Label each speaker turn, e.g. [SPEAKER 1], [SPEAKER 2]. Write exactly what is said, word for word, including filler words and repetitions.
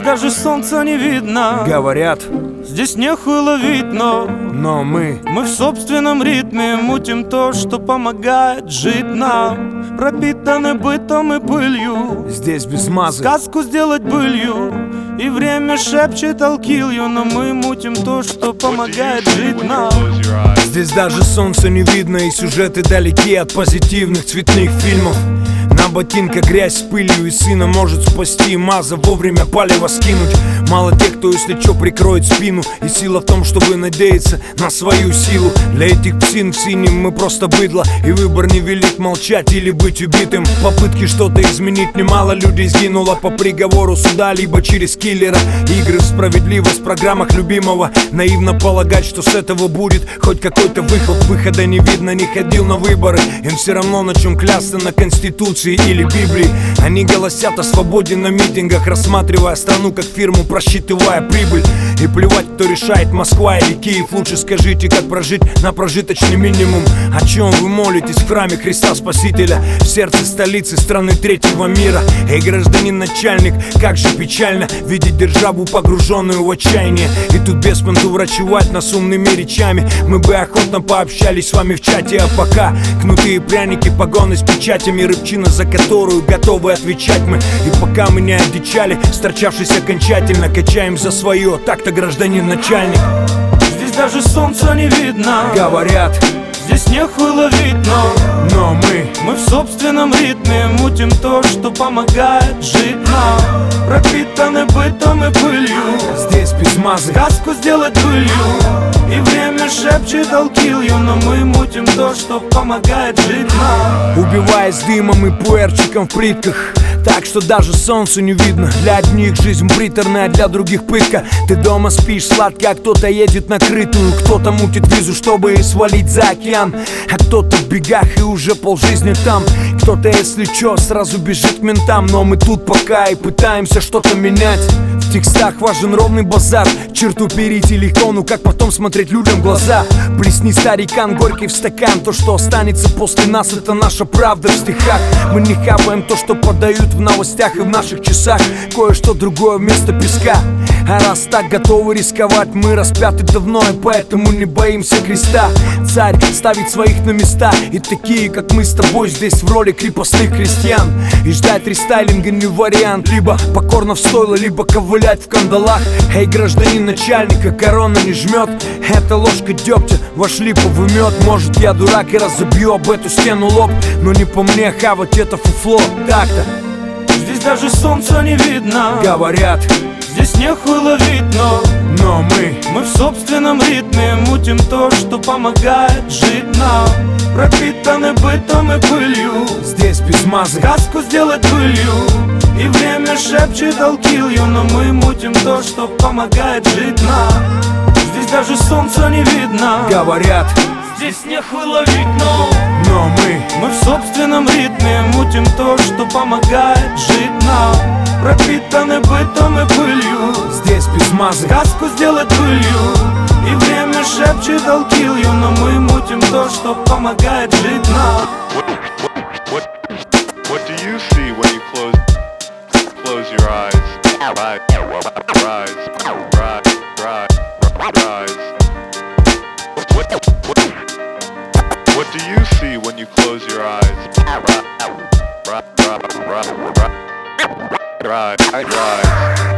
[SPEAKER 1] даже солнца не видно.
[SPEAKER 2] Говорят,
[SPEAKER 1] здесь нехуй ловить, но
[SPEAKER 2] но мы
[SPEAKER 1] Мы в собственном ритме мутим то, что помогает жить нам. Пропитаны бытом и пылью,
[SPEAKER 2] здесь без мазы.
[SPEAKER 1] сказку сделать былью. И время шепчет I'll kill you, но мы мутим то, что помогает жить нам.
[SPEAKER 2] Здесь даже солнца не видно, и сюжеты далеки от позитивных цветных фильмов. На ботинках грязь с пылью, и сына может спасти маза, вовремя палево скинуть. Мало тех, кто если чё прикроет спину. И сила в том, чтобы надеяться на свою силу. Для этих псин в синем мы просто быдло, и выбор невелик, молчать или быть убитым. Попытки что-то изменить, немало людей сгинуло по приговору суда, либо через киллера. Игры в справедливость в программах любимого. Наивно полагать, что с этого будет хоть какой-то выход. Выхода не видно, не ходил на выборы. Им все равно на чем клясться, на Конституции или Библии. Они голосят о свободе на митингах, рассматривая страну как фирму, просчитывая прибыль. И плевать, кто решает, Москва или Киев. Лучше скажите, как прожить на прожиточный минимум. О чем вы молитесь в храме Христа Спасителя, в сердце столицы страны третьего мира? Эй, гражданин начальник, как же печально видеть державу, погруженную в отчаяние. И тут без понту врачевать нас умными речами. Мы бы охотно пообщались с вами в чате, а пока кнуты и пряники, погоны с печатями, рыбчина, за которую готовы отвечать мы. И пока мы не одичали, сторчавшись окончательно, качаем за свое, так-то гражданин начальник.
[SPEAKER 1] Здесь даже солнца не видно.
[SPEAKER 2] Говорят,
[SPEAKER 1] здесь нехуй ловить, но
[SPEAKER 2] но мы
[SPEAKER 1] Мы в собственном ритме мутим то, что помогает жить нам. Пропитаны бытом и пылью,
[SPEAKER 2] здесь без мазы.
[SPEAKER 1] сказку сделать былью. И время шепчет I'll kill you, но мы мутим то, что помогает жить нам.
[SPEAKER 2] Убиваясь дымом и пуэрчиком в плитках, так что даже солнцу не видно. Для одних жизнь приторная, а для других пытка. Ты дома спишь сладко, а кто-то едет на крытую. Кто-то мутит визу, чтобы свалить за океан, а кто-то в бегах и уже полжизни там. Кто-то, если чё, сразу бежит к ментам. Но мы тут пока и пытаемся что-то менять. В текстах важен ровный базар. Черту перейти легко, ну как потом смотреть людям в глаза? Плесни, старикан, горький в стакан. То, что останется после нас, это наша правда в стихах. Мы не хапаем то, что подают в новостях и в наших часах. Кое-что другое вместо песка. А раз так готовы рисковать, мы распяты давно, и поэтому не боимся креста. Царь ставит своих на места, и такие, как мы с тобой, здесь в роли крепостных крестьян. И ждать рестайлинга не вариант. Либо покорно в стойло, либо ковылять в кандалах. Эй, гражданин начальника, корона не жмет. Это ложка дегтя, ваш липовый мед. Может, я дурак и разобью об эту стену лоб, но не по мне хавать это фуфло. Так-то
[SPEAKER 1] Здесь даже солнца не видно.
[SPEAKER 2] говорят,
[SPEAKER 1] здесь нехуй ловить, но
[SPEAKER 2] но мы
[SPEAKER 1] Мы в собственном ритме мутим то, что помогает жить нам. Пропитаны бытом и пылью,
[SPEAKER 2] здесь без мазы.
[SPEAKER 1] сказку сделать былью. И время шепчет I'll kill you, но мы мутим то, что помогает жить нам. Здесь даже солнца не видно.
[SPEAKER 2] Говорят,
[SPEAKER 1] здесь нехуй ловить, но
[SPEAKER 2] но мы
[SPEAKER 1] Мы в собственном ритме мутим то, что помогает жить нам. Пропитаны бытом и пылью,
[SPEAKER 2] здесь без мазы.
[SPEAKER 1] сказку сделать былью. И время шепчет I'll kill you, но мы мутим то, что помогает жить нам.
[SPEAKER 3] What, what do you see when you close close your eyes? Rise, rise, rise, rise, rise. What, what, what do you see when you close your eyes? Rise, rise, rise, rise.